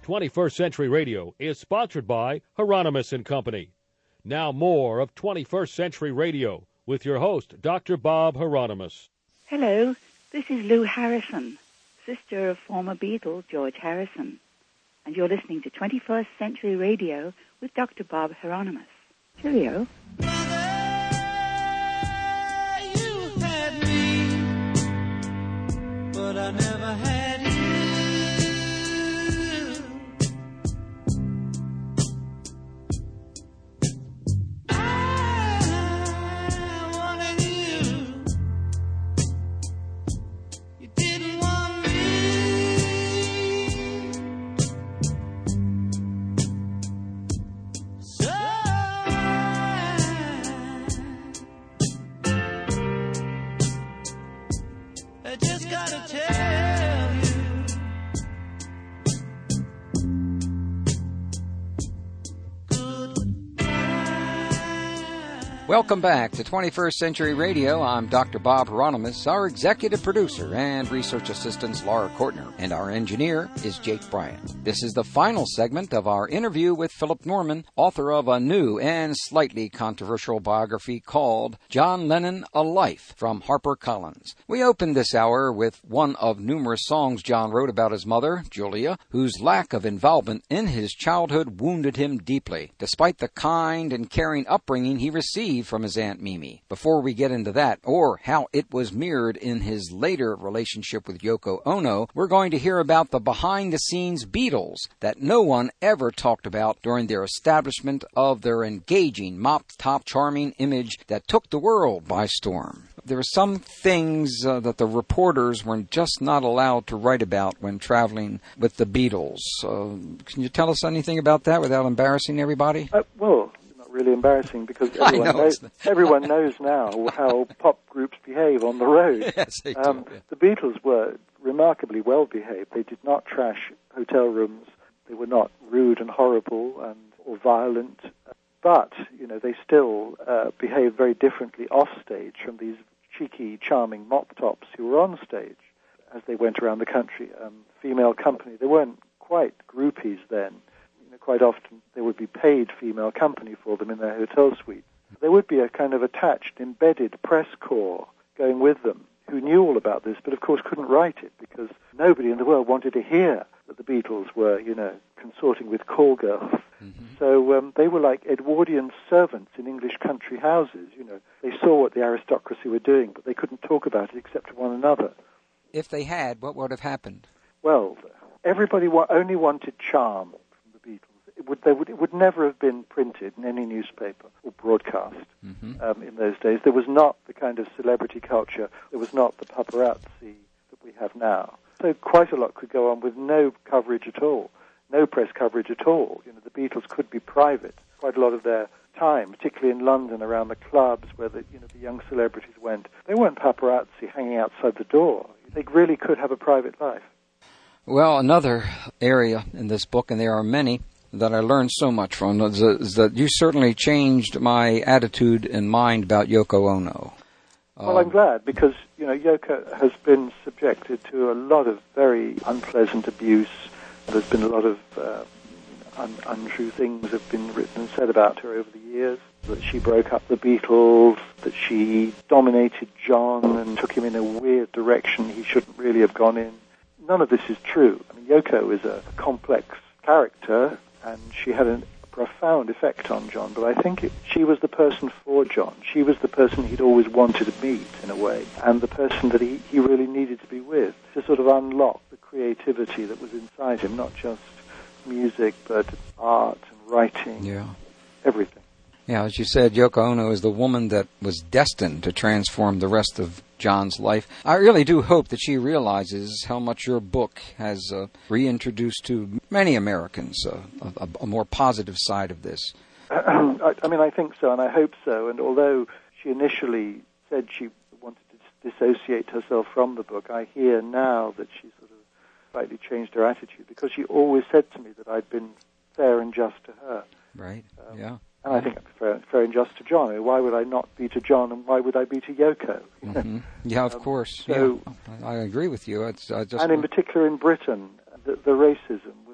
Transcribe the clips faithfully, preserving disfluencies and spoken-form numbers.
twenty-first Century Radio is sponsored by Hieronymus and Company. Now more of twenty-first Century Radio with your host, Doctor Bob Hieronymus. Hello, this is Lou Harrison, sister of former Beatle George Harrison. And you're listening to twenty-first Century Radio with Doctor Bob Hieronymus. Cheerio. Mother, you had me, but I never had you. Welcome back to twenty-first Century Radio. I'm Doctor Bob Hieronymus. Our executive producer and research assistant is Laura Kortner, and our engineer is Jake Bryant. This is the final segment of our interview with Philip Norman, author of a new and slightly controversial biography called John Lennon, A Life, from HarperCollins. We opened this hour with one of numerous songs John wrote about his mother, Julia, whose lack of involvement in his childhood wounded him deeply, despite the kind and caring upbringing he received from his Aunt Mimi. Before we get into that, or how it was mirrored in his later relationship with Yoko Ono, we're going to hear about the behind-the-scenes Beatles that no one ever talked about during their establishment of their engaging, mop-top, charming image that took the world by storm. There were some things uh, that the reporters were just not allowed to write about when traveling with the Beatles. Uh, can you tell us anything about that without embarrassing everybody? Uh, well, really embarrassing because everyone, know, knows, everyone knows now how pop groups behave on the road. Yes, they do. Um, yeah. The Beatles were remarkably well behaved. They did not trash hotel rooms. They were not rude and horrible and or violent. But you know they still uh, behaved very differently off stage from these cheeky, charming mop tops who were on stage as they went around the country. Um, female company. They weren't quite groupies then. Quite often there would be paid female company for them in their hotel suites. There would be a kind of attached, embedded press corps going with them who knew all about this, but of course couldn't write it because nobody in the world wanted to hear that the Beatles were, you know, consorting with call girls. Mm-hmm. So um, they were like Edwardian servants in English country houses, you know. They saw what the aristocracy were doing, but they couldn't talk about it except to one another. If they had, what would have happened? Well, everybody wa- only wanted charm. It would, they would, it would never have been printed in any newspaper or broadcast mm-hmm. um, in those days. There was not the kind of celebrity culture. There was not the paparazzi that we have now. So quite a lot could go on with no coverage at all, no press coverage at all. You know, the Beatles could be private. Quite a lot of their time, particularly in London, around the clubs where the, you know, the young celebrities went, they weren't paparazzi hanging outside the door. They really could have a private life. Well, another area in this book, and there are many, that I learned so much from is, is that you certainly changed my attitude and mind about Yoko Ono. Well, um, I'm glad because, you know, Yoko has been subjected to a lot of very unpleasant abuse. There's been a lot of uh, un- untrue things have been written and said about her over the years, that she broke up the Beatles, that she dominated John and took him in a weird direction he shouldn't really have gone in. None of this is true. I mean, Yoko is a complex character, and she had a profound effect on John, but I think it, she was the person for John. She was the person he'd always wanted to meet, in a way, and the person that he, he really needed to be with, to sort of unlock the creativity that was inside him, not just music, but art and writing, yeah. everything. Yeah, as you said, Yoko Ono is the woman that was destined to transform the rest of John's life. I really do hope that she realizes how much your book has uh, reintroduced to many Americans uh, a, a more positive side of this. I, I mean, I think so, and I hope so. And although she initially said she wanted to dissociate herself from the book, I hear now that she sort of slightly changed her attitude, because she always said to me that I'd been fair and just to her. Right, um, yeah. And I think I'm fair, fair and just to John. I mean, why would I not be to John, and why would I be to Yoko? Mm-hmm. Yeah, of um, course. So, yeah, I agree with you. It's, I just and in particular in Britain, the, the racism was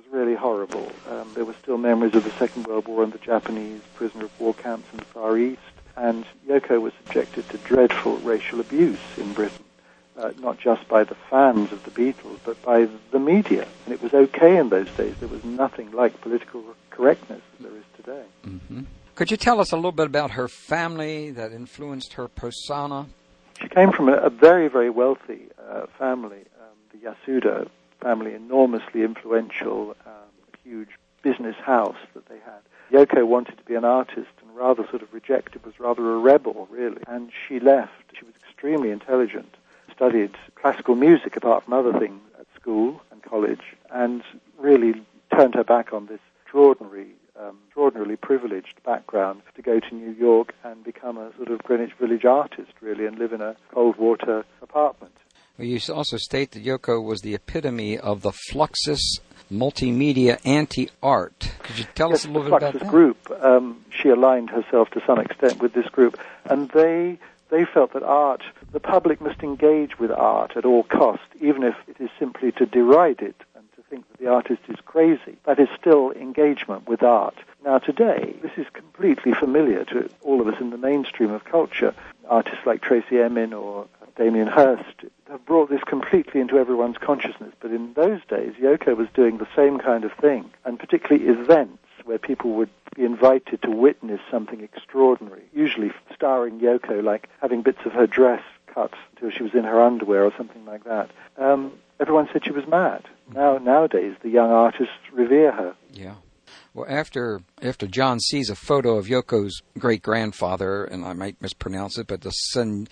really horrible. Um, there were still memories of the Second World War and the Japanese prisoner of war camps in the Far East, and Yoko was subjected to dreadful racial abuse in Britain, uh, not just by the fans of the Beatles, but by the media. And it was okay in those days. There was nothing like political correctness as there is today. Mm-hmm. Could you tell us a little bit about her family that influenced her persona? She came from a, a very, very wealthy uh, family, um, the Yasuda family, enormously influential, um, huge business house that they had. Yoko wanted to be an artist and rather sort of rejected, was rather a rebel, really. And she left. She was extremely intelligent, studied classical music apart from other things at school and college, and really turned her back on this extraordinary, um, extraordinarily privileged background to go to New York and become a sort of Greenwich Village artist, really, and live in a cold water apartment. Well, you also state that Yoko was the epitome of the Fluxus multimedia anti-art. Could you tell yes, us a little bit about that? The Fluxus group, um, she aligned herself to some extent with this group, and they they felt that art, the public must engage with art at all cost, even if it is simply to deride it and to think that the artist is crazy. That is still engagement with art. Now today, this is completely familiar to all of us in the mainstream of culture. Artists like Tracy Emin or Damien Hirst have brought this completely into everyone's consciousness. But in those days, Yoko was doing the same kind of thing, and particularly events where people would be invited to witness something extraordinary, usually starring Yoko, like having bits of her dress cut until she was in her underwear or something like that. Um, everyone said she was mad. Now, nowadays, the young artists revere her. Yeah. Well, after after John sees a photo of Yoko's great-grandfather, and I might mispronounce it, but the Sen,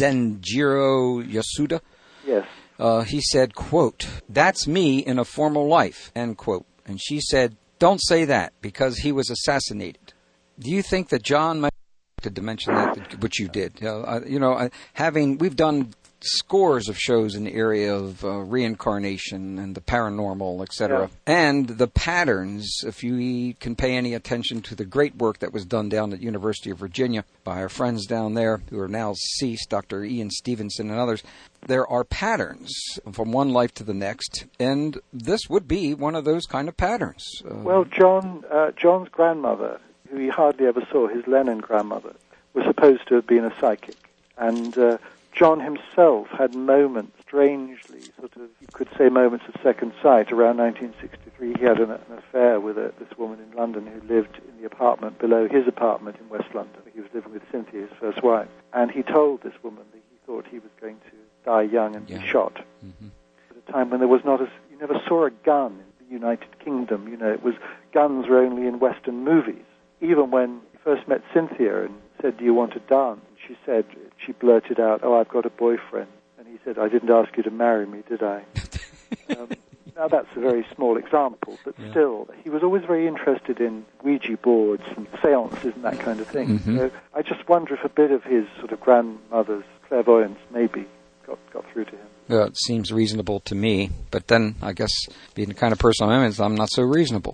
Zenjiro Yasuda, yes, uh, he said, quote, "That's me in a formal life," end quote. And she said, "Don't say that, because he was assassinated." Do you think that John might have to mention that, which you did? Uh, you know, having we've done scores of shows in the area of uh, reincarnation and the paranormal, et cetera. Yeah. And the patterns, if you can pay any attention to the great work that was done down at University of Virginia by our friends down there who are now deceased, Doctor Ian Stevenson and others, there are patterns from one life to the next, and this would be one of those kind of patterns. Uh, well, John, uh, John's grandmother, who he hardly ever saw, his Lennon grandmother, was supposed to have been a psychic, and uh, John himself had moments, strangely, sort of, you could say moments of second sight. Around nineteen sixty-three, he had an, an affair with a, this woman in London who lived in the apartment below his apartment in West London. He was living with Cynthia, his first wife. And he told this woman that he thought he was going to die young and yeah. be shot. Mm-hmm. At a time when there was not a, you never saw a gun in the United Kingdom. You know, it was, guns were only in Western movies. Even when he first met Cynthia and said, "Do you want to dance?" She said, she blurted out, "Oh, I've got a boyfriend." And he said, "I didn't ask you to marry me, did I?" um, now, that's a very small example, but yeah. still, he was always very interested in Ouija boards and seances and that kind of thing. Mm-hmm. So I just wonder if a bit of his sort of grandmother's clairvoyance maybe got, got through to him. Well, it seems reasonable to me, but then I guess being the kind of person I am, I'm not so reasonable.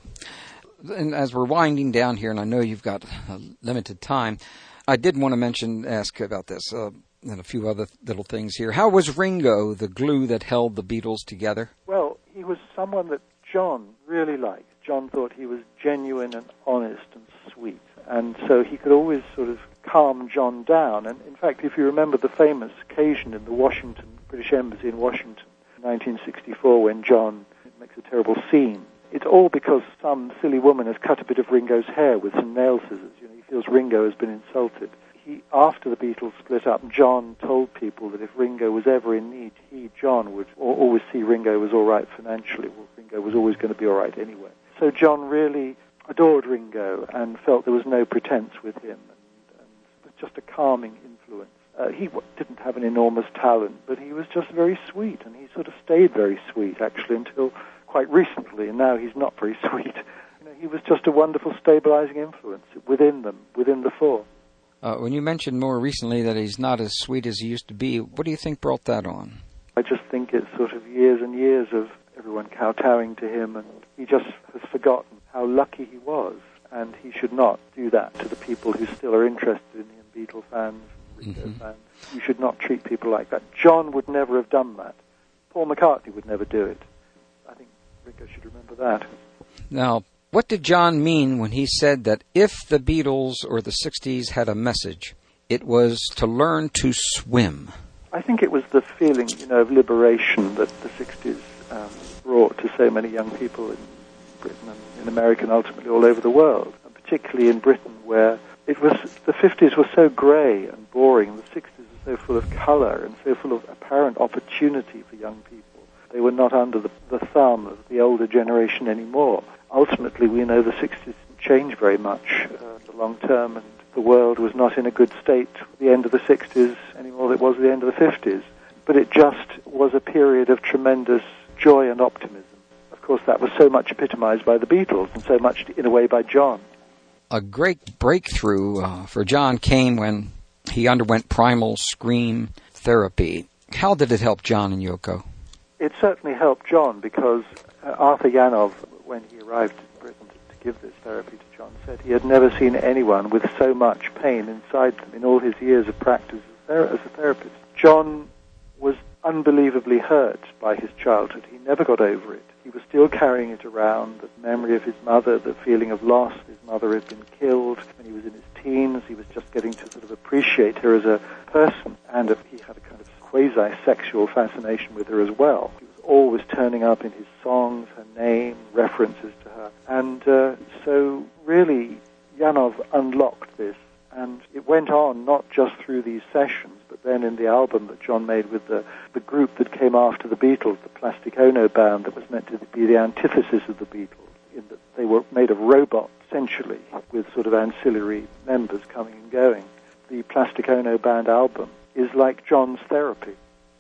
And as we're winding down here, and I know you've got a limited time, I did want to mention, ask about this, uh, and a few other little things here. How was Ringo the glue that held the Beatles together? Well, he was someone that John really liked. John thought he was genuine and honest and sweet, and so he could always sort of calm John down. And in fact, if you remember the famous occasion in the Washington, British Embassy in Washington, in nineteen sixty-four, when John makes a terrible scene, it's all because some silly woman has cut a bit of Ringo's hair with some nail scissors. You know, he feels Ringo has been insulted. He, after the Beatles split up, John told people that if Ringo was ever in need, he, John, would always see Ringo was all right financially. Well, Ringo was always going to be all right anyway. So John really adored Ringo and felt there was no pretense with him, and, and was just a calming influence. Uh, he w- didn't have an enormous talent, but he was just very sweet, and he sort of stayed very sweet, actually, until quite recently, and now he's not very sweet. You know, he was just a wonderful stabilizing influence within them, within the four. Uh, when you mentioned more recently that he's not as sweet as he used to be, what do you think brought that on? I just think it's sort of years and years of everyone kowtowing to him, and he just has forgotten how lucky he was, and he should not do that to the people who still are interested in him, Beatle fans, Ringo mm-hmm. fans. You should not treat people like that. John would never have done that. Paul McCartney would never do it. I think Ringo should remember that. Now, what did John mean when he said that if the Beatles or the sixties had a message, it was to learn to swim? I think it was the feeling, you know, of liberation that the sixties um, brought to so many young people in Britain and in America and ultimately all over the world, and particularly in Britain, where it was the fifties were so grey and boring, and the sixties were so full of colour and so full of apparent opportunity for young people. They were not under the, the thumb of the older generation anymore. Ultimately, we know the sixties didn't change very much uh, in the long term, and the world was not in a good state at the end of the sixties any more than it was at the end of the fifties. But it just was a period of tremendous joy and optimism. Of course, that was so much epitomized by the Beatles and so much, in a way, by John. A great breakthrough uh, for John came when he underwent primal scream therapy. How did it help John and Yoko? It certainly helped John because uh, Arthur Janov, when he arrived in Britain to, to give this therapy to John, said he had never seen anyone with so much pain inside them in all his years of practice as, ther- as a therapist. John was unbelievably hurt by his childhood. He never got over it. He was still carrying it around, the memory of his mother, the feeling of loss. His mother had been killed when he was in his teens. He was just getting to sort of appreciate her as a person, and he had a kind of quasi-sexual fascination with her as well. He was always turning up in his songs, her name, references to her. And uh, so really, Janov unlocked this, and it went on not just through these sessions, but then in the album that John made with the, the group that came after the Beatles, the Plastic Ono Band, that was meant to be the antithesis of the Beatles, in that they were made of robots, essentially, with sort of ancillary members coming and going. The Plastic Ono Band album is like John's therapy.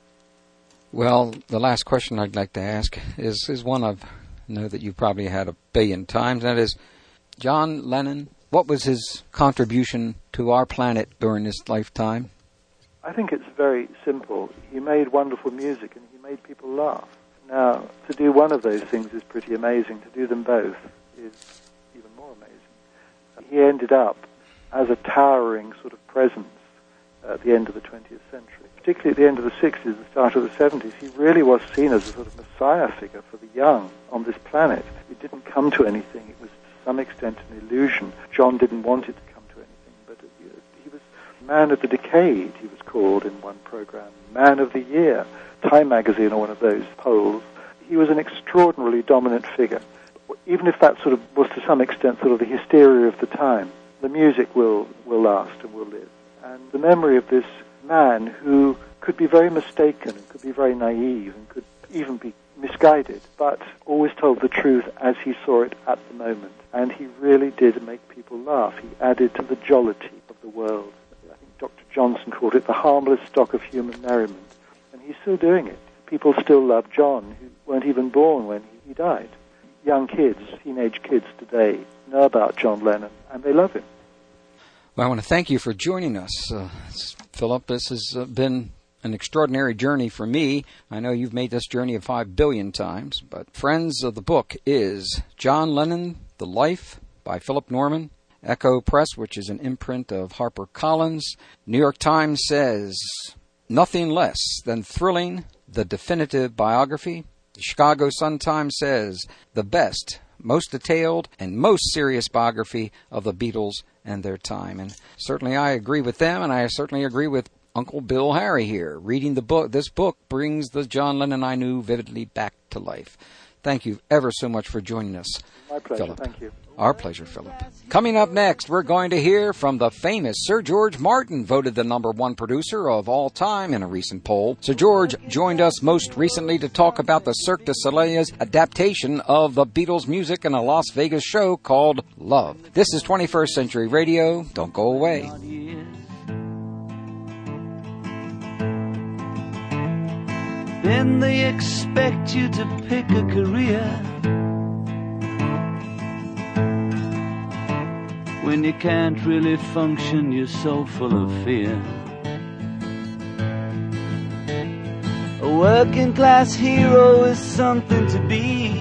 Well, the last question I'd like to ask is, is one I've know that you've probably had a billion times, and that is, John Lennon, what was his contribution to our planet during his lifetime? I think it's very simple. He made wonderful music and he made people laugh. Now, to do one of those things is pretty amazing. To do them both is even more amazing. He ended up as a towering sort of presence at the end of the twentieth century. Particularly at the end of the sixties, the start of the seventies, he really was seen as a sort of messiah figure for the young on this planet. It didn't come to anything. It was to some extent an illusion. John didn't want it to come to anything, but he was Man of the Decade, he was called in one program, Man of the Year, Time magazine or one of those polls. He was an extraordinarily dominant figure. Even if that sort of was to some extent sort of the hysteria of the time, the music will, will last and will live. And the memory of this man who could be very mistaken and could be very naive and could even be misguided, but always told the truth as he saw it at the moment. And he really did make people laugh. He added to the jollity of the world. I think Doctor Johnson called it the harmless stock of human merriment. And he's still doing it. People still love John, who weren't even born when he died. Young kids, teenage kids today, know about John Lennon, and they love him. Well, I want to thank you for joining us, uh, Philip. This has uh, been an extraordinary journey for me. I know you've made this journey of five billion times, but friends of the book is John Lennon, The Life by Philip Norman, Echo Press, which is an imprint of HarperCollins. New York Times says, nothing less than thrilling, the definitive biography. The Chicago Sun-Times says, the best, most detailed, and most serious biography of the Beatles and their time. And certainly I agree with them, and I certainly agree with Uncle Bill Harry here. Reading the book, this book brings the John Lennon I knew vividly back to life. Thank you ever so much for joining us, My pleasure, Philip. Thank you. Our pleasure, Philip. Coming up next, we're going to hear from the famous Sir George Martin, voted the number one producer of all time in a recent poll. Sir George joined us most recently to talk about the Cirque du Soleil's adaptation of the Beatles' music in a Las Vegas show called Love. This is twenty-first Century Radio. Don't go away. Then they expect you to pick a career when you can't really function, you're so full of fear. A working class hero is something to be.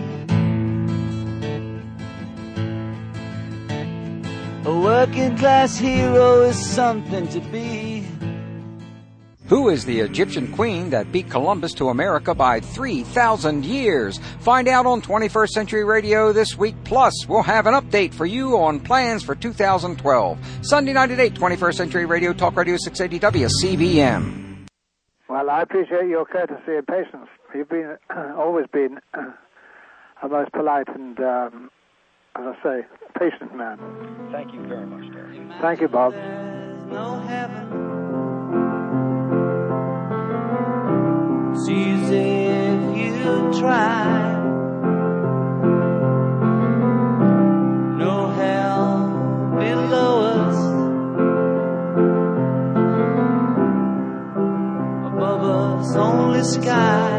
A working class hero is something to be. Who is the Egyptian queen that beat Columbus to America by three thousand years? Find out on twenty-first Century Radio this week. Plus, we'll have an update for you on plans for two thousand twelve. Sunday night at eight, twenty-first Century Radio, Talk Radio six eighty W C B M. Well, I appreciate your courtesy and patience. You've been always been a most polite and, um, as I say, patient man. Thank you very much, Terry. Thank you, Bob. No heaven. Sees if you try. No hell below us. Above us only sky.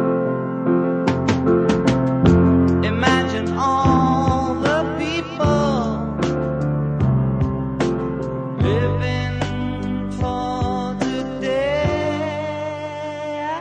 Imagine all the people living for today.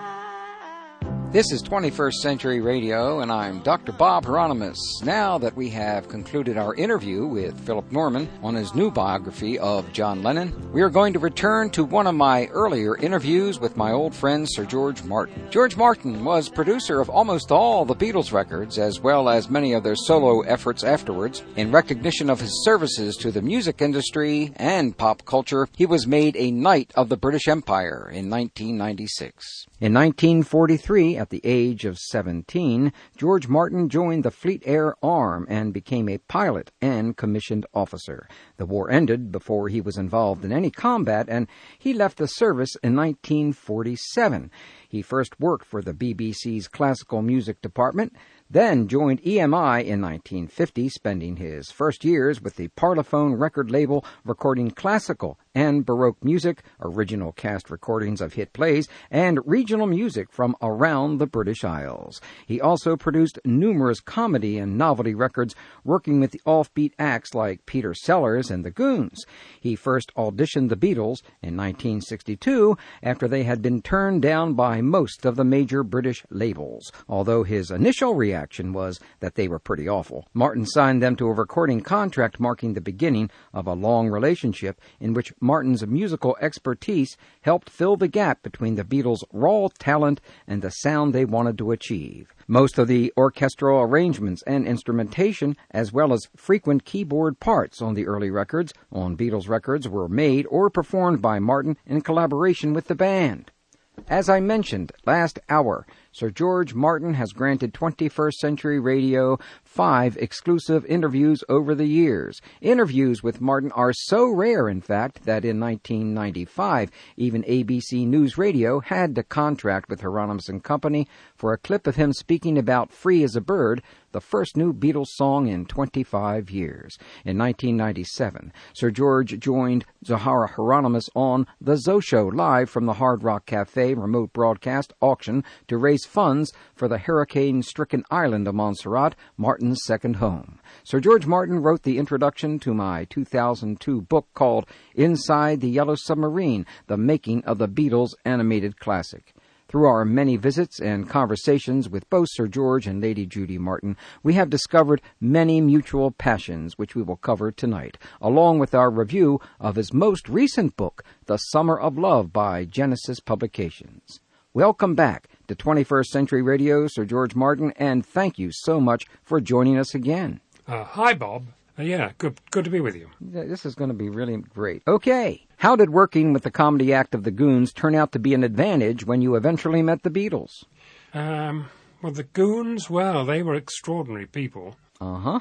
This is twenty-first Century Radio, and I'm Doctor Bob Hieronymus. Now that we have concluded our interview with Philip Norman on his new biography of John Lennon, we are going to return to one of my earlier interviews with my old friend Sir George Martin. George Martin was producer of almost all the Beatles records, as well as many of their solo efforts afterwards. In recognition of his services to the music industry and pop culture, he was made a Knight of the British Empire in nineteen ninety-six. In nineteen forty-three, at the age of seventeen, George Martin joined the Fleet Air Arm and became a pilot and commissioned officer. The war ended before he was involved in any combat, and he left the service in nineteen forty-seven. He first worked for the B B C's classical music department, then joined E M I in nineteen fifty, spending his first years with the Parlophone record label recording classical and Baroque music, original cast recordings of hit plays, and regional music from around the British Isles. He also produced numerous comedy and novelty records, working with the offbeat acts like Peter Sellers and the Goons. He first auditioned the Beatles in nineteen sixty-two after they had been turned down by most of the major British labels, although his initial reaction was that they were pretty awful. Martin signed them to a recording contract marking the beginning of a long relationship in which Martin's musical expertise helped fill the gap between the Beatles' raw talent and the sound they wanted to achieve. Most of the orchestral arrangements and instrumentation, as well as frequent keyboard parts on the early records on Beatles records, were made or performed by Martin in collaboration with the band. As I mentioned last hour, Sir George Martin has granted twenty-first Century Radio five exclusive interviews over the years. Interviews with Martin are so rare, in fact, that in nineteen ninety-five, even A B C News Radio had to contract with Hieronymus and Company for a clip of him speaking about Free as a Bird, the first new Beatles song in twenty-five years. In nineteen ninety-seven, Sir George joined Zahara Hieronymus on The Zoe Show, live from the Hard Rock Cafe remote broadcast auction to raise funds for the hurricane-stricken island of Montserrat, Martin's second home. Sir George Martin wrote the introduction to my two thousand two book called Inside the Yellow Submarine, The Making of the Beatles Animated Classic. Through our many visits and conversations with both Sir George and Lady Judy Martin, we have discovered many mutual passions, which we will cover tonight, along with our review of his most recent book, The Summer of Love by Genesis Publications. Welcome back to twenty-first Century Radio, Sir George Martin, and thank you so much for joining us again. Uh, hi, Bob. Uh, yeah, good good to be with you. This is going to be really great. Okay, how did working with the comedy act of the Goons turn out to be an advantage when you eventually met the Beatles? Um, well, the Goons, well, they were extraordinary people. Uh-huh.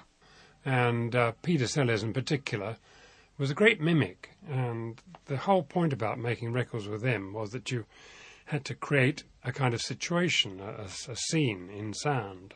And uh, Peter Sellers in particular was a great mimic. And the whole point about making records with them was that you had to create a kind of situation, a, a scene in sound.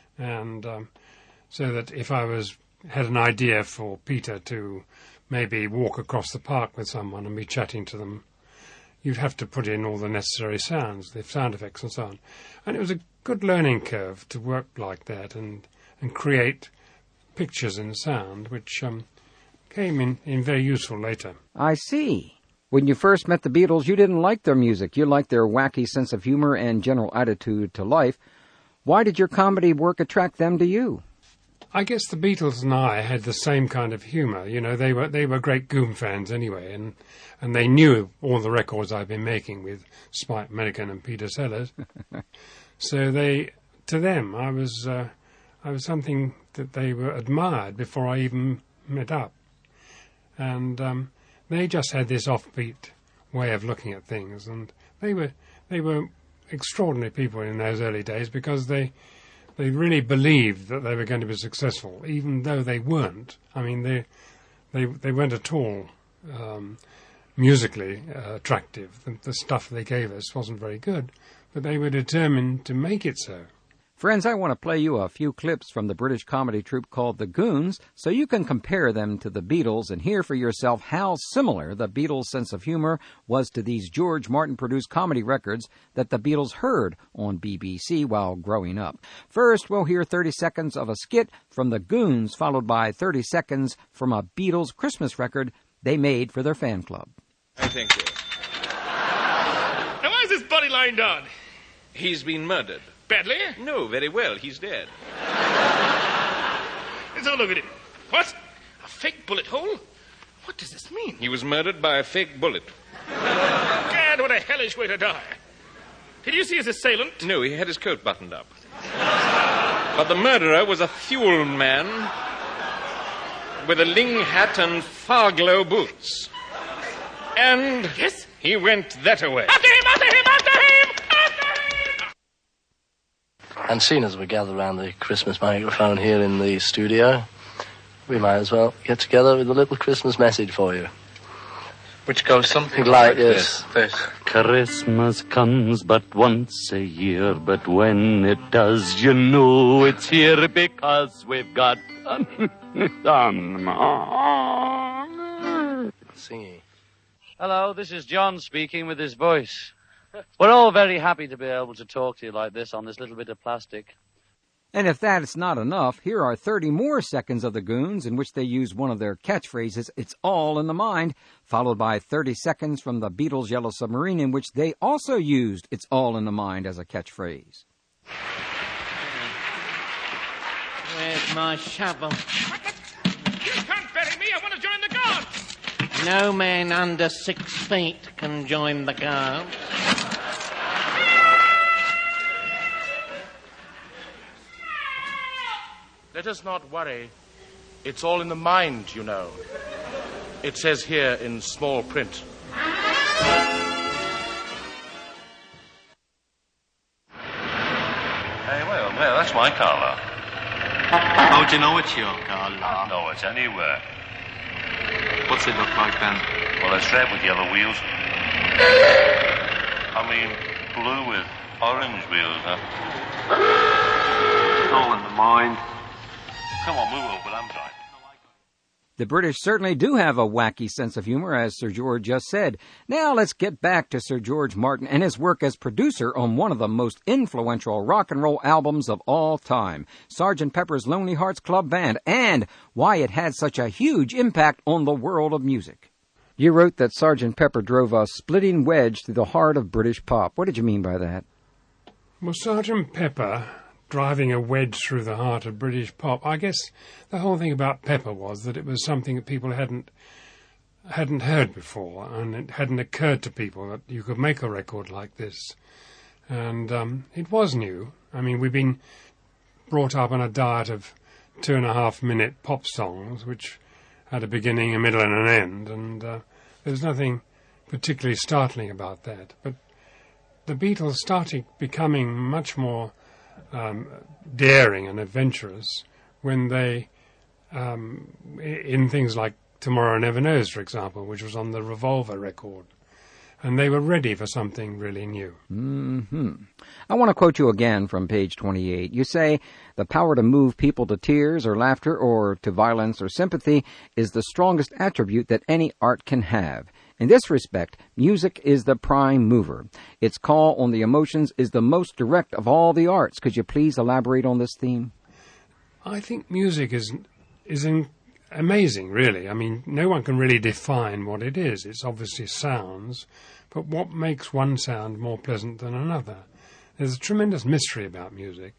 And um, so that if I was had an idea for Peter to maybe walk across the park with someone and be chatting to them, you'd have to put in all the necessary sounds, the sound effects and so on. And it was a good learning curve to work like that and, and create pictures in sound, which um, came in, in very useful later. I see. When you first met the Beatles, you didn't like their music. You liked their wacky sense of humor and general attitude to life. Why did your comedy work attract them to you? I guess the Beatles and I had the same kind of humour. You know, they were they were great Goon fans anyway, and and they knew all the records I've been making with Spike Milligan and Peter Sellers. So they, to them, I was uh, I was something that they were admired before I even met up, and um, they just had this offbeat way of looking at things, and they were they were extraordinary people in those early days because they. They really believed that they were going to be successful, even though they weren't. I mean, they they they weren't at all um, musically uh, attractive. The, the stuff they gave us wasn't very good, but they were determined to make it so. Friends, I want to play you a few clips from the British comedy troupe called The Goons so you can compare them to the Beatles and hear for yourself how similar the Beatles' sense of humor was to these George Martin-produced comedy records that the Beatles heard on B B C while growing up. First, we'll hear thirty seconds of a skit from The Goons, followed by thirty seconds from a Beatles Christmas record they made for their fan club. I thank you. Now, why is this body lying down? He's been murdered. Badly? No, very well. He's dead. Let's have a look at him. What? A fake bullet hole? What does this mean? He was murdered by a fake bullet. Gad, what a hellish way to die. Did you see his assailant? No, he had his coat buttoned up. But the murderer was a fuel man with a ling hat and far-glow boots. And yes? He went that away. After him, after him, after him! And seeing as we gather around the Christmas microphone here in the studio, we might as well get together with a little Christmas message for you. Which goes something like, like this. this. this. Christmas comes but once a year, but when it does, you know it's here because we've got singing. Hello, this is John speaking with his voice. We're all very happy to be able to talk to you like this on this little bit of plastic. And if that's not enough, here are thirty more seconds of the Goons in which they use one of their catchphrases, "It's all in the mind," followed by thirty seconds from the Beatles' Yellow Submarine in which they also used "It's all in the mind" as a catchphrase. Where's my shovel? You can't bury me. I want to join the Guards. No man under six feet can join the Guards. Let us not worry. It's all in the mind, you know. It says here in small print. Hey, well, well, that's my car, love. How do you know it's your car, love? No, it's anywhere. What's it look like, then? Well, it's red with yellow wheels. I mean, blue with orange wheels, huh? All in the mind. Come on, move over, I'm sorry. The British certainly do have a wacky sense of humor, as Sir George just said. Now let's get back to Sir George Martin and his work as producer on one of the most influential rock and roll albums of all time, Sergeant Pepper's Lonely Hearts Club Band, and why it had such a huge impact on the world of music. You wrote that Sergeant Pepper drove a splitting wedge through the heart of British pop. What did you mean by that? Well, Sergeant Pepper driving a wedge through the heart of British pop. I guess the whole thing about Pepper was that it was something that people hadn't hadn't heard before, and it hadn't occurred to people that you could make a record like this. And um, it was new. I mean, we've been brought up on a diet of two and a half minute pop songs, which had a beginning, a middle, and an end, and uh, there's nothing particularly startling about that. But the Beatles started becoming much more Um, daring and adventurous when they, um, in things like Tomorrow Never Knows, for example, which was on the Revolver record, and they were ready for something really new. Mm-hmm. I want to quote you again from page twenty-eight. You say, "The power to move people to tears or laughter or to violence or sympathy is the strongest attribute that any art can have. In this respect, music is the prime mover. Its call on the emotions is the most direct of all the arts." Could you please elaborate on this theme? I think music is is in, amazing, really. I mean, no one can really define what it is. It's obviously sounds, but what makes one sound more pleasant than another? There's a tremendous mystery about music,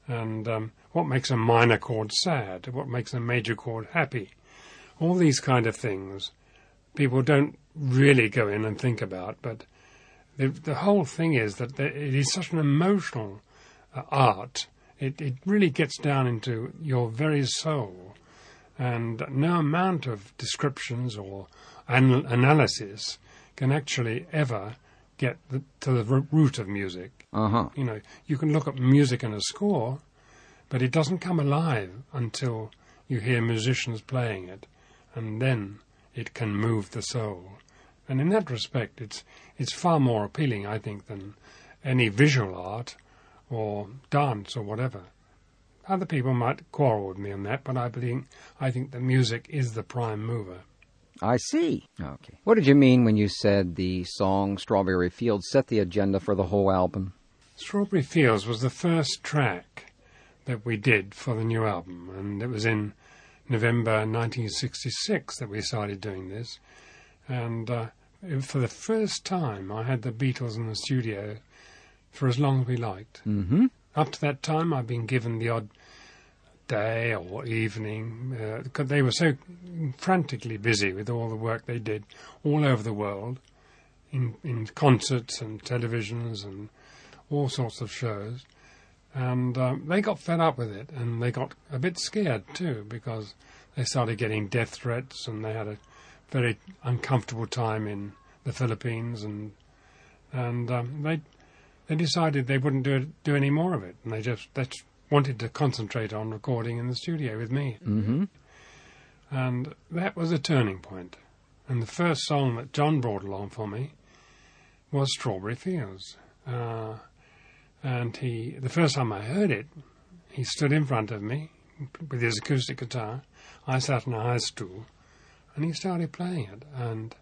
And um, what makes a minor chord sad? What makes a major chord happy? All these kind of things people don't really go in and think about, but the, the whole thing is that it is such an emotional uh, art. It, it really gets down into your very soul, and no amount of descriptions or an- analysis can actually ever get the, to the r- root of music. Uh-huh. You know, you can look at music in a score, but it doesn't come alive until you hear musicians playing it, and then it can move the soul. And in that respect, it's it's far more appealing, I think, than any visual art or dance or whatever. Other people might quarrel with me on that, but I believe I think that music is the prime mover. I see. Okay. What did you mean when you said the song Strawberry Fields set the agenda for the whole album? Strawberry Fields was the first track that we did for the new album, and it was in November nineteen sixty-six that we started doing this. And uh, for the first time, I had the Beatles in the studio for as long as we liked. Mm-hmm. Up to that time, I've been given the odd day or evening, uh, because they were so frantically busy with all the work they did all over the world, in, in concerts and televisions and all sorts of shows. And um, they got fed up with it, and they got a bit scared too, because they started getting death threats, and they had a very uncomfortable time in the Philippines, and and um, they they decided they wouldn't do it, do any more of it, and they just they just wanted to concentrate on recording in the studio with me. Mm-hmm. And that was a turning point. And the first song that John brought along for me was Strawberry Fields. Uh, and he, the first time I heard it, he stood in front of me with his acoustic guitar. I sat on a high stool, and he started playing it, and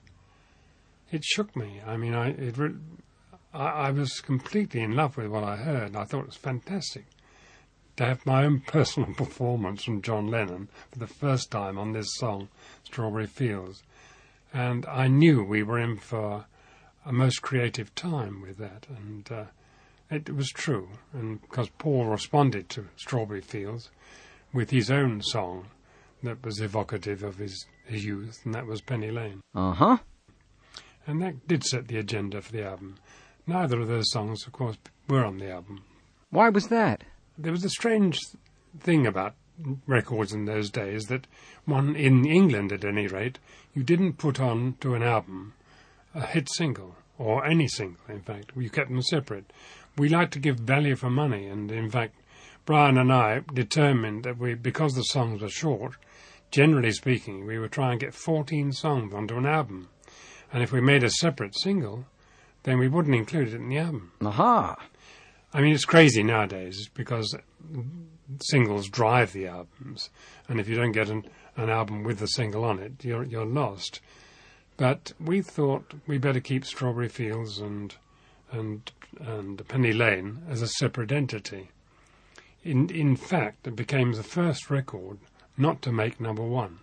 it shook me. I mean, I it re- I, I was completely in love with what I heard. I thought it was fantastic to have my own personal performance from John Lennon for the first time on this song, Strawberry Fields. And I knew we were in for a most creative time with that, and uh, it was true. And because Paul responded to Strawberry Fields with his own song that was evocative of his, his youth, and that was Penny Lane. Uh-huh. And that did set the agenda for the album. Neither of those songs, of course, were on the album. Why was that? There was a strange thing about records in those days that one, in England at any rate, you didn't put on to an album a hit single, or any single, in fact. You kept them separate. We like to give value for money, and in fact, Brian and I determined that we, because the songs were short, generally speaking, we would try and get fourteen songs onto an album. And if we made a separate single, then we wouldn't include it in the album. Aha! I mean, it's crazy nowadays because singles drive the albums, and if you don't get an, an album with the single on it, you're you're lost. But we thought we better keep Strawberry Fields and and and Penny Lane as a separate entity. In in fact, it became the first record not to make number one,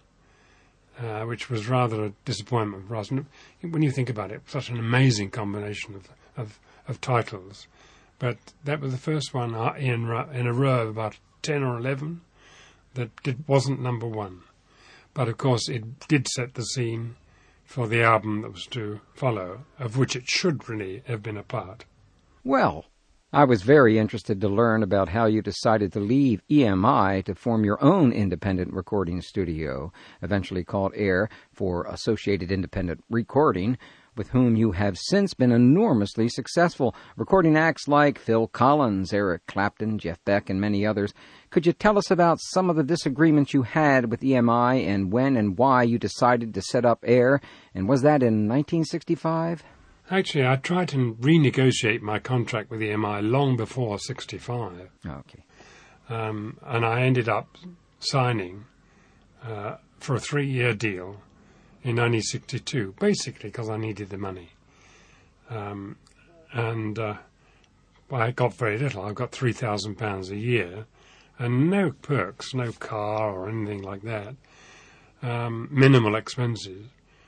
uh, which was rather a disappointment for us. And when you think about it, such an amazing combination of of, of titles. But that was the first one in, in a row of about ten or eleven that did, wasn't number one. But, of course, it did set the scene for the album that was to follow, of which it should really have been a part. Well, I was very interested to learn about how you decided to leave E M I to form your own independent recording studio, eventually called AIR for Associated Independent Recording, with whom you have since been enormously successful, recording acts like Phil Collins, Eric Clapton, Jeff Beck, and many others. Could you tell us about some of the disagreements you had with E M I and when and why you decided to set up AIR? And was that in nineteen sixty-five? Actually, I tried to renegotiate my contract with E M I long before sixty-five. Okay. Um, and I ended up signing uh, for a three-year deal in nineteen sixty-two, basically because I needed the money. Um, and uh, well, I got very little. I got three thousand pounds a year and no perks, no car or anything like that, um, minimal expenses.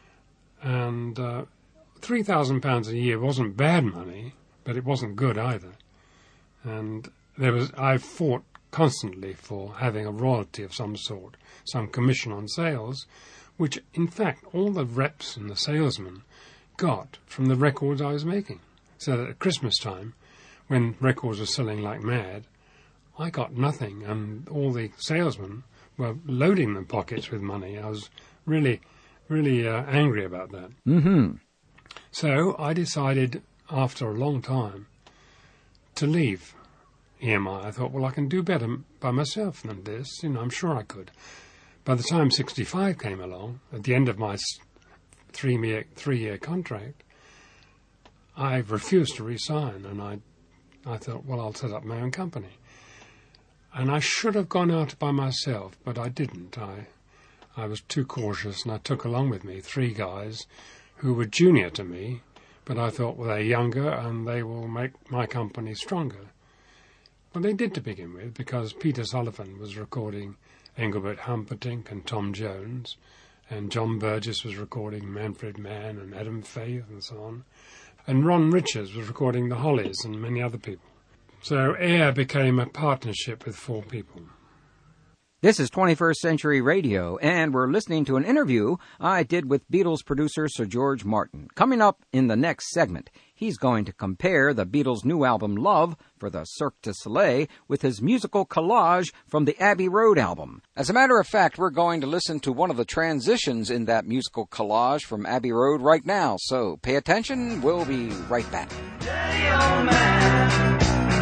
And uh, three thousand pounds a year wasn't bad money, but it wasn't good either. And there was I fought constantly for having a royalty of some sort, some commission on sales, which in fact all the reps and the salesmen got from the records I was making. So that at Christmas time, when records were selling like mad, I got nothing, and all the salesmen were loading their pockets with money. I was really, really uh, angry about that. Mm-hmm. So I decided, after a long time, to leave E M I. I thought, well, I can do better by myself than this. You know, I'm sure I could. By the time sixty-five came along, at the end of my three-year three-year contract, I refused to resign, and I, I thought, well, I'll set up my own company. And I should have gone out by myself, but I didn't. I, I was too cautious, and I took along with me three guys who were junior to me, but I thought, well, they're younger, and they will make my company stronger. Well, they did to begin with, because Peter Sullivan was recording Engelbert Humperdinck and Tom Jones, and John Burgess was recording Manfred Mann and Adam Faith and so on, and Ron Richards was recording the Hollies and many other people. So AIR became a partnership with four people. This is twenty-first Century Radio, and we're listening to an interview I did with Beatles producer Sir George Martin. Coming up in the next segment, he's going to compare the Beatles' new album Love for the Cirque du Soleil with his musical collage from the Abbey Road album. As a matter of fact, we're going to listen to one of the transitions in that musical collage from Abbey Road right now, so pay attention. We'll be right back. Daddy, old man.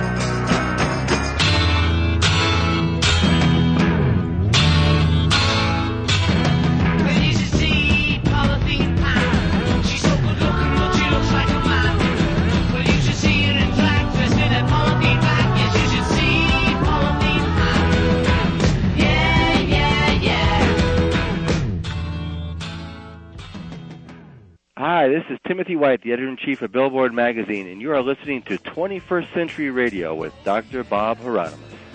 Hi, this is Timothy White, the editor-in-chief of Billboard magazine, and you are listening to twenty-first Century Radio with Doctor Bob Hieronymus.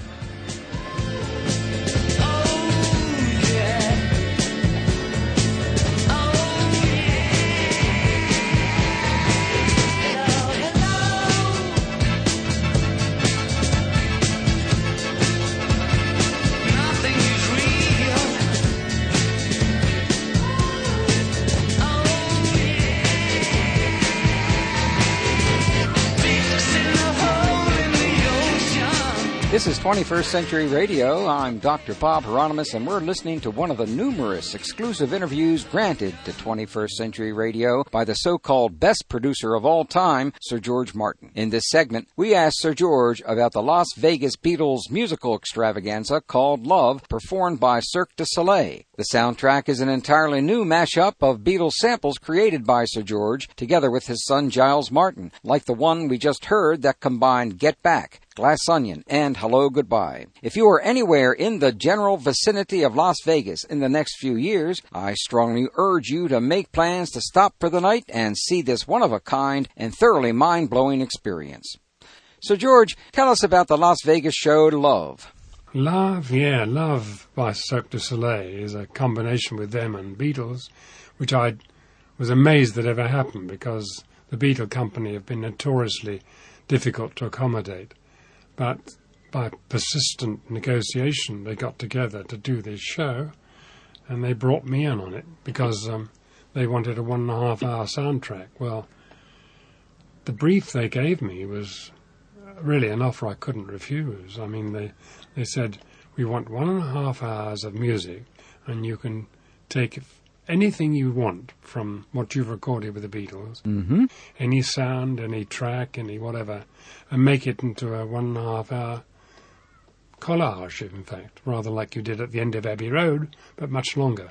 This is twenty-first Century Radio. I'm Doctor Bob Hieronymus, and we're listening to one of the numerous exclusive interviews granted to twenty-first Century Radio by the so-called best producer of all time, Sir George Martin. In this segment, we asked Sir George about the Las Vegas Beatles musical extravaganza called Love, performed by Cirque du Soleil. The soundtrack is an entirely new mashup of Beatles samples created by Sir George, together with his son Giles Martin, like the one we just heard that combined Get Back, Glass Onion, and Hello Goodbye. If you are anywhere in the general vicinity of Las Vegas in the next few years, I strongly urge you to make plans to stop for the night and see this one-of-a-kind and thoroughly mind-blowing experience. So, George, tell us about the Las Vegas show Love. Love, yeah, Love by Cirque du Soleil is a combination with them and Beatles, which I was amazed that ever happened, because the Beatle company have been notoriously difficult to accommodate. But by persistent negotiation, they got together to do this show, and they brought me in on it because um, they wanted a one and a half hour soundtrack. Well, the brief they gave me was really an offer I couldn't refuse. I mean, they, they said, we want one and a half hours of music, and you can take anything you want from what you've recorded with the Beatles, mm-hmm. any sound, any track, any whatever, and make it into a one and a half hour collage, in fact, rather like you did at the end of Abbey Road, but much longer.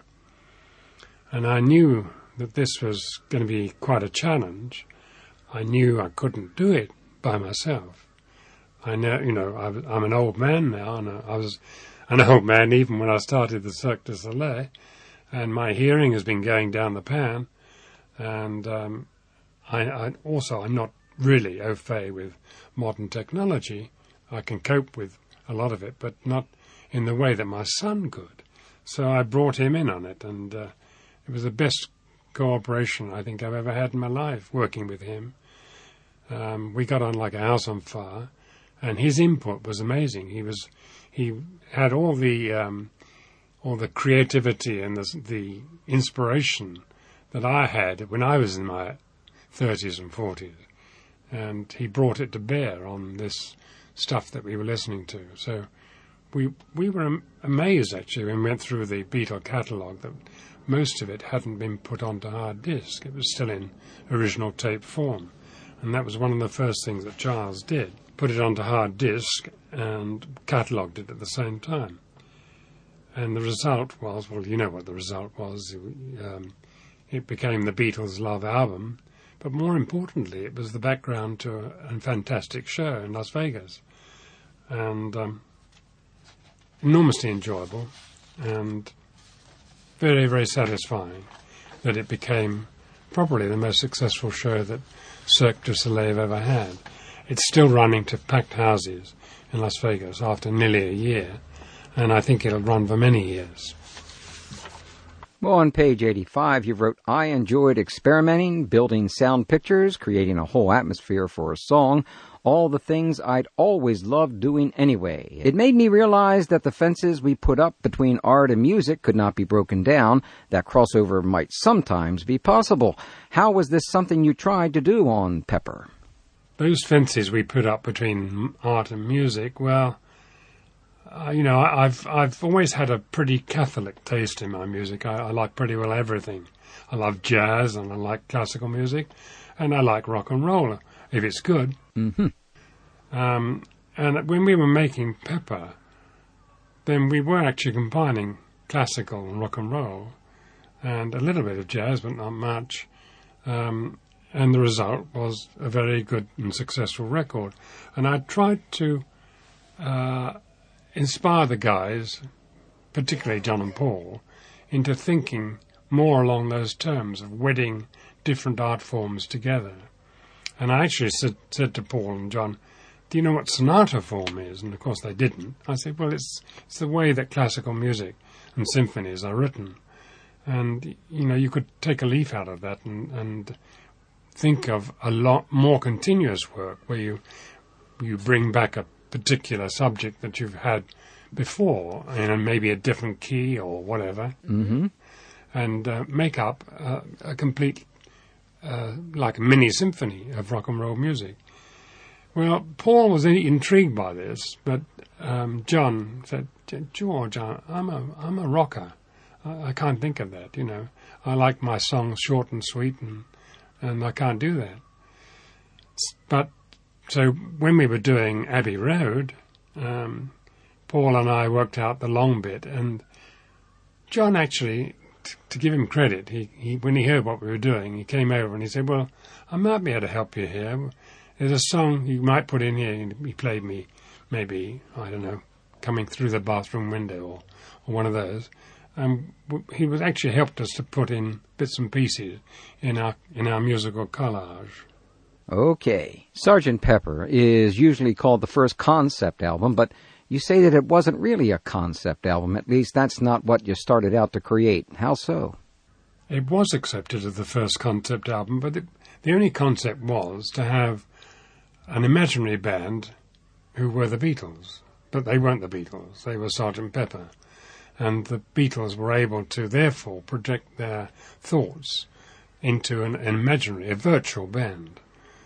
And I knew that this was going to be quite a challenge. I knew I couldn't do it by myself. I know, you know, I'm an old man now, and I was an old man even when I started the Cirque du Soleil, and my hearing has been going down the pan, and um, I, I also I'm not really au fait with modern technology. I can cope with a lot of it, but not in the way that my son could. So I brought him in on it, and uh, it was the best cooperation I think I've ever had in my life, working with him. Um, we got on like a house on fire, and his input was amazing. He was he had all the um, all the creativity and the, the inspiration that I had when I was in my thirties and forties, and he brought it to bear on this stuff that we were listening to. So we we were am- amazed actually when we went through the Beatle catalogue that most of it hadn't been put onto hard disk. It was still in original tape form, and that was one of the first things that Charles did, put it onto hard disk and catalogued it at the same time. And the result was, well, you know what the result was. Um, it became the Beatles' Love album, but more importantly, it was the background to a, a fantastic show in Las Vegas. And um, enormously enjoyable and very, very satisfying that it became probably the most successful show that Cirque du Soleil have ever had. It's still running to packed houses in Las Vegas after nearly a year, and I think it'll run for many years. Well, on page eighty-five, you wrote, I enjoyed experimenting, building sound pictures, creating a whole atmosphere for a song, all the things I'd always loved doing anyway. It made me realize that the fences we put up between art and music could not be broken down, that crossover might sometimes be possible. How was this something you tried to do on Pepper? Those fences we put up between art and music, well, Uh, you know, I, I've I've always had a pretty Catholic taste in my music. I, I like pretty well everything. I love jazz and I like classical music, and I like rock and roll if it's good. Mm-hmm. Um, and when we were making Pepper, then we were actually combining classical and rock and roll, and a little bit of jazz, but not much. Um, and the result was a very good and successful record. And I tried to Uh, inspire the guys, particularly John and Paul, into thinking more along those terms of wedding different art forms together. And I actually said, said to Paul and John, do you know what sonata form is? And of course they didn't. I said, well, it's it's the way that classical music and symphonies are written. And, you know, you could take a leaf out of that and, and think of a lot more continuous work where you you bring back a particular subject that you've had before, you know, maybe a different key or whatever, mm-hmm. and uh, make up uh, a complete, uh, like a mini symphony of rock and roll music. Well, Paul was intrigued by this, but um, John said, George, I'm a I'm a rocker. I, I can't think of that, you know. I like my songs short and sweet, and and I can't do that. But so when we were doing Abbey Road, um, Paul and I worked out the long bit, and John actually, t- to give him credit, he, he when he heard what we were doing, he came over and he said, well, I might be able to help you here. There's a song you might put in here, and he played me maybe, I don't know, Coming Through the Bathroom Window or, or one of those. And um, he was actually helped us to put in bits and pieces in our in our musical collage. Okay. Sergeant Pepper is usually called the first concept album, but you say that it wasn't really a concept album. At least that's not what you started out to create. How so? It was accepted as the first concept album, but it, the only concept was to have an imaginary band who were the Beatles. But they weren't the Beatles. They were Sergeant Pepper. And the Beatles were able to, therefore, project their thoughts into an, an imaginary, a virtual band.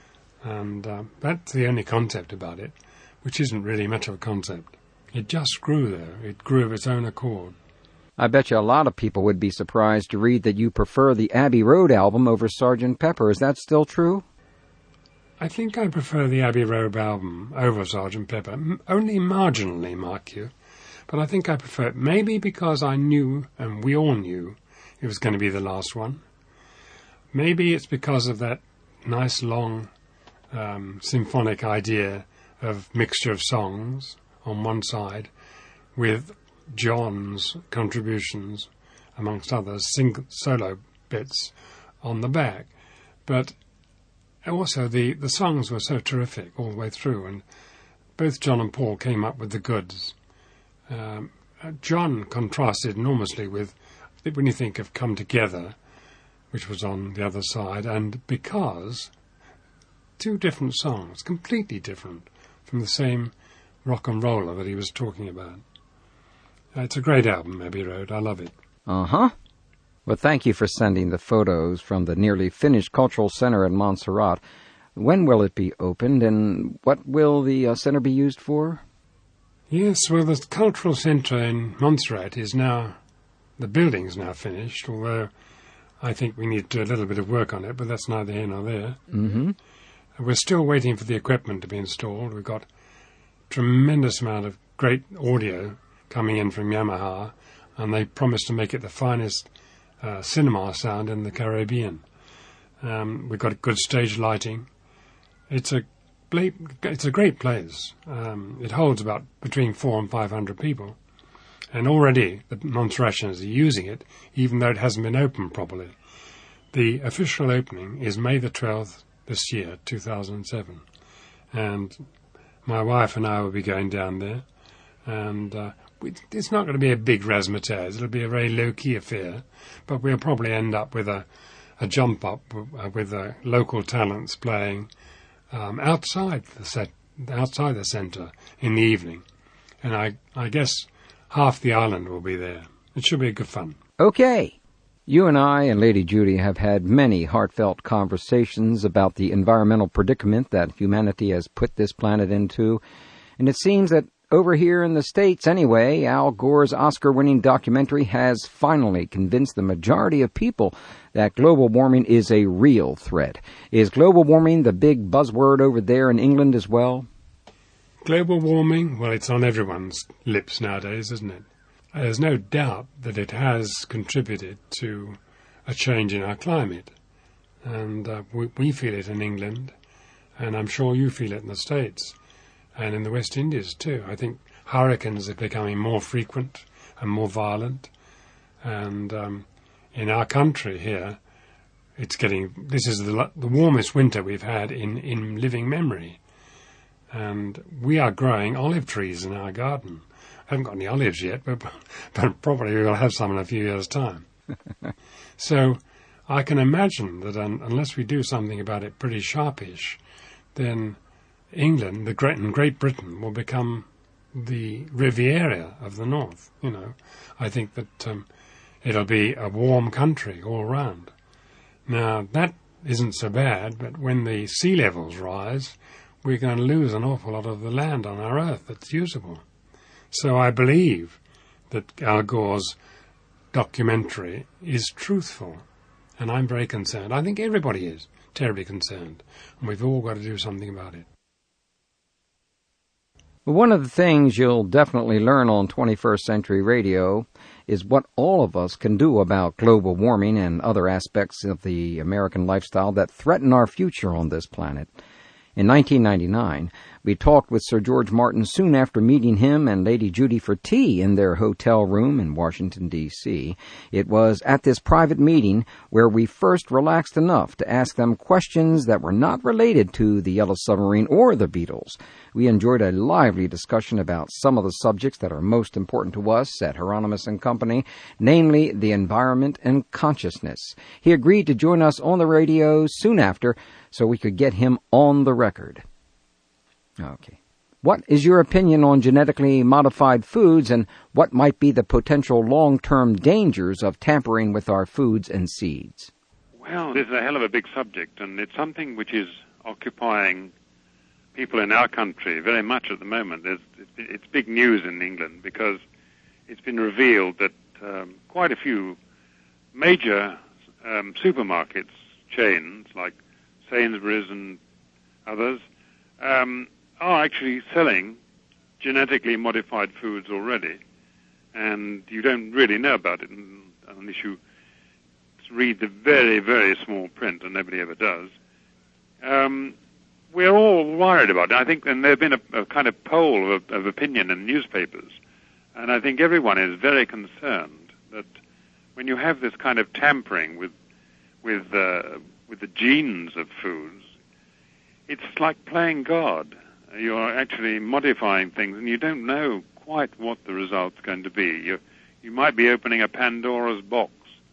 And uh, that's the only concept about it, which isn't really much of a concept. It just grew there. It grew of its own accord. I bet you a lot of people would be surprised to read that you prefer the Abbey Road album over Sergeant Pepper. Is that still true? I think I prefer the Abbey Road album over Sergeant Pepper, M- only marginally, mark you. But I think I prefer it, maybe because I knew, and we all knew, it was going to be the last one. Maybe it's because of that nice long um, symphonic idea of mixture of songs on one side with John's contributions, amongst others, sing- solo bits on the back. But also the, the songs were so terrific all the way through, and both John and Paul came up with the goods. Um, John contrasted enormously with, when you think of Come Together, which was on the other side, and Because, two different songs, completely different, from the same rock and roller that he was talking about. Uh, it's a great album, Abbey Road. I love it. Uh-huh. Well, thank you for sending the photos from the nearly finished Cultural Center in Montserrat. When will it be opened, and what will the uh, center be used for? Yes, well, the Cultural Centre in Montserrat is now, the building's now finished, although I think we need to do a little bit of work on it, but that's neither here nor there. Mm-hmm. We're still waiting for the equipment to be installed. We've got a tremendous amount of great audio coming in from Yamaha, and they promised to make it the finest uh, cinema sound in the Caribbean. Um, we've got good stage lighting. It's a It's a great place. Um, it holds about between four and five hundred people, and already the Montserratians are using it, even though it hasn't been opened properly. The official opening is May the twelfth this year, two thousand seven, and my wife and I will be going down there, and uh, we, it's not going to be a big razzmatazz. It'll be a very low-key affair, but we'll probably end up with a, a jump up uh, with uh, local talents playing Um, outside the set, outside the centre in the evening, and I, I guess half the island will be there. It should be good fun. Okay. You and I and Lady Judy have had many heartfelt conversations about the environmental predicament that humanity has put this planet into, and it seems that over here in the States anyway, Al Gore's Oscar-winning documentary has finally convinced the majority of people that global warming is a real threat. Is global warming the big buzzword over there in England as well? Global warming, well, it's on everyone's lips nowadays, isn't it? There's no doubt that it has contributed to a change in our climate. And uh, we, we feel it in England, and I'm sure you feel it in the States. And in the West Indies, too. I think hurricanes are becoming more frequent and more violent. And um, in our country here, it's getting... This is the, the warmest winter we've had in, in living memory. And we are growing olive trees in our garden. I haven't got any olives yet, but, but probably we'll have some in a few years' time. So I can imagine that un, unless we do something about it pretty sharpish, then England, the Great and Great Britain, will become the Riviera of the North. You know, I think that um, it'll be a warm country all round. Now that isn't so bad, but when the sea levels rise, we're going to lose an awful lot of the land on our Earth that's usable. So I believe that Al Gore's documentary is truthful, and I'm very concerned. I think everybody is terribly concerned, and we've all got to do something about it. One of the things you'll definitely learn on twenty-first Century Radio is what all of us can do about global warming and other aspects of the American lifestyle that threaten our future on this planet. In nineteen ninety-nine, we talked with Sir George Martin soon after meeting him and Lady Judy for tea in their hotel room in Washington, D C It was at this private meeting where we first relaxed enough to ask them questions that were not related to the Yellow Submarine or the Beatles. We enjoyed a lively discussion about some of the subjects that are most important to us at Hieronymus and Company, namely the environment and consciousness. He agreed to join us on the radio soon after so we could get him on the record. Okay. What is your opinion on genetically modified foods, and what might be the potential long-term dangers of tampering with our foods and seeds? Well, this is a hell of a big subject, and it's something which is occupying people in our country very much at the moment. There's, it's big news in England because it's been revealed that um, quite a few major um, supermarkets, chains like Sainsbury's and others, um, are actually selling genetically modified foods already, and you don't really know about it unless you read the very, very small print, and nobody ever does. Um, we're all worried about it. I think, and there has been a, a kind of poll of, of opinion in newspapers, and I think everyone is very concerned that when you have this kind of tampering with with uh, with the genes of foods, it's like playing God. You're actually modifying things, and you don't know quite what the result's going to be. You you might be opening a Pandora's box,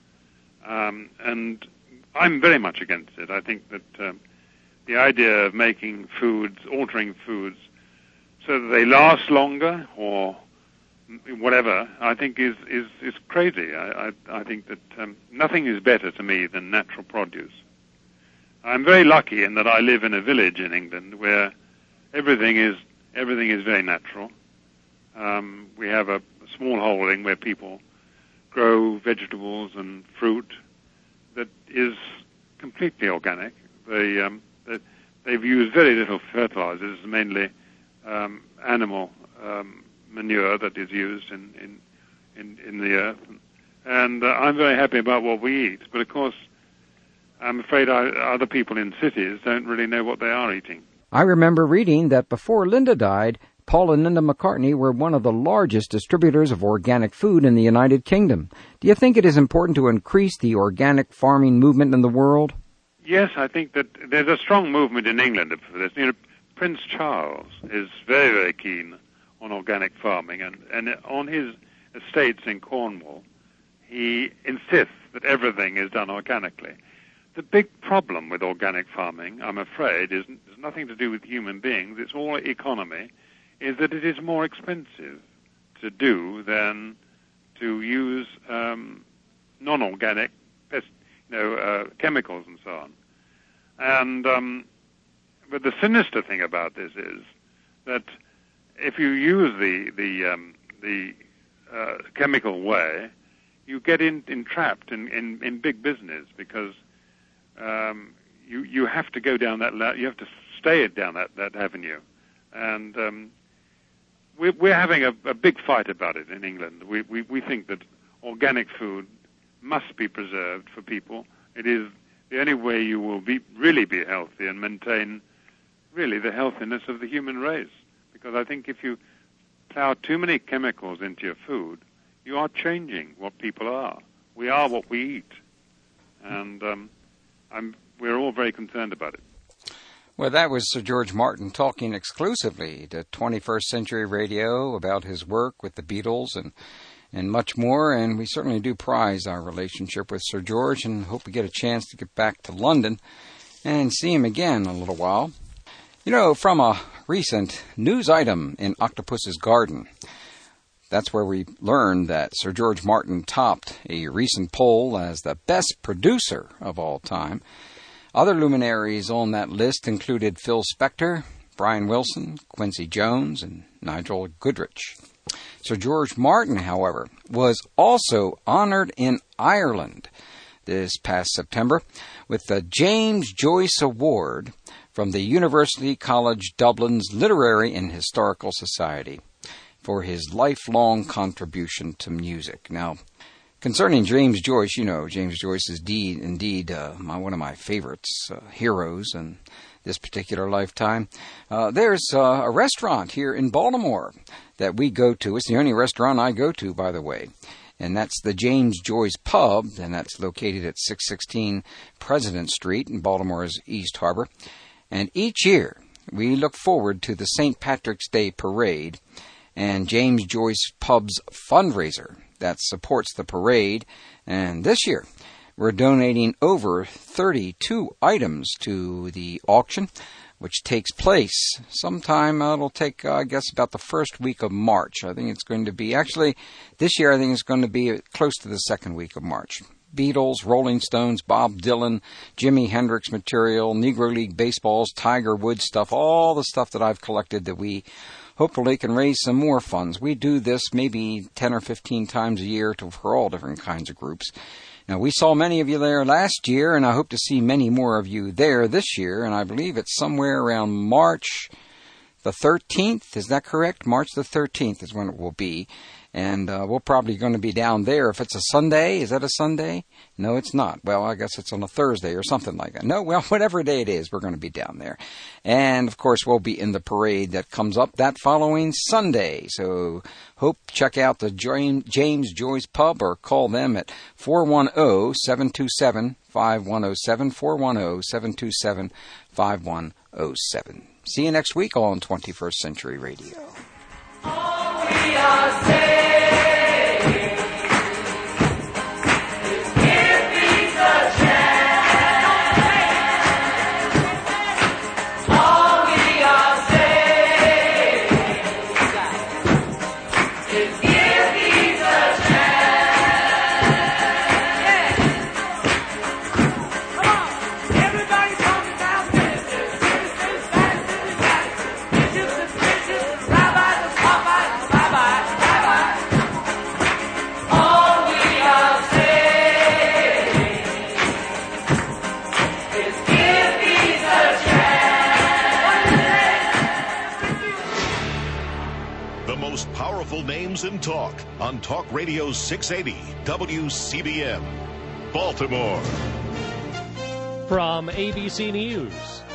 um, and I'm very much against it. I think that um, the idea of making foods, altering foods, so that they last longer or whatever, I think is, is, is crazy. I, I, I think that um, nothing is better to me than natural produce. I'm very lucky in that I live in a village in England where everything is everything is very natural. Um, we have a, a small holding where people grow vegetables and fruit that is completely organic. They, um, they they've used very little fertilizers, mainly um, animal um, manure that is used in in, in, in the earth, and uh, I'm very happy about what we eat. But of course, I'm afraid I, other people in cities don't really know what they are eating. I remember reading that before Linda died, Paul and Linda McCartney were one of the largest distributors of organic food in the United Kingdom. Do you think it is important to increase the organic farming movement in the world? Yes, I think that there's a strong movement in England for this. You know, Prince Charles is very, very keen on organic farming, and, and on his estates in Cornwall, he insists that everything is done organically. The big problem with organic farming, I'm afraid, is has nothing to do with human beings. It's all economy, is that it is more expensive to do than to use um, non-organic pest, you know, uh, chemicals and so on. And um, but the sinister thing about this is that if you use the the um, the uh, chemical way, you get in, entrapped in, in, in big business because Um, you you have to go down that you have to stay down that, that avenue, and um, we're we're having a, a big fight about it in England. We, we we think that organic food must be preserved for people. It is the only way you will be really be healthy and maintain really the healthiness of the human race. Because I think if you plow too many chemicals into your food, you are changing what people are. We are what we eat, and um, I'm, we're all very concerned about it. Well, that was Sir George Martin talking exclusively to twenty-first Century Radio about his work with the Beatles and, and much more, and we certainly do prize our relationship with Sir George and hope we get a chance to get back to London and see him again in a little while. You know, from a recent news item in Octopus's Garden, that's where we learned that Sir George Martin topped a recent poll as the best producer of all time. Other luminaries on that list included Phil Spector, Brian Wilson, Quincy Jones, and Nigel Goodrich. Sir George Martin, however, was also honored in Ireland this past September with the James Joyce Award from the University College Dublin's Literary and Historical Society for his lifelong contribution to music. Now, concerning James Joyce, you know, James Joyce is indeed, indeed uh, my, one of my favorites, uh, heroes in this particular lifetime. Uh, there's uh, a restaurant here in Baltimore that we go to. It's the only restaurant I go to, by the way, and that's the James Joyce Pub, and that's located at six sixteen President Street in Baltimore's East Harbor. And each year, we look forward to the Saint Patrick's Day Parade and James Joyce Pub's fundraiser that supports the parade. And this year, we're donating over thirty-two items to the auction, which takes place sometime, uh, it'll take, uh, I guess, about the first week of March. I think it's going to be, actually, this year I think it's going to be close to the second week of March. Beatles, Rolling Stones, Bob Dylan, Jimi Hendrix material, Negro League baseballs, Tiger Woods stuff, all the stuff that I've collected that we hopefully can raise some more funds. We do this maybe ten or fifteen times a year to, for all different kinds of groups. Now, we saw many of you there last year, and I hope to see many more of you there this year, and I believe it's somewhere around March the thirteenth. Is that correct? March the thirteenth is when it will be. And uh, we're probably going to be down there. If it's a Sunday, is that a Sunday? No, it's not. Well, I guess it's on a Thursday or something like that. No, well, whatever day it is, we're going to be down there. And, of course, we'll be in the parade that comes up that following Sunday. So hope check out the James Joyce Pub or call them at four one zero, seven two seven, five one zero seven, four one zero, seven two seven, five one zero seven. See you next week on twenty-first Century Radio. All we are saying. The most powerful names in talk on Talk Radio six eighty W C B M, Baltimore. From A B C News,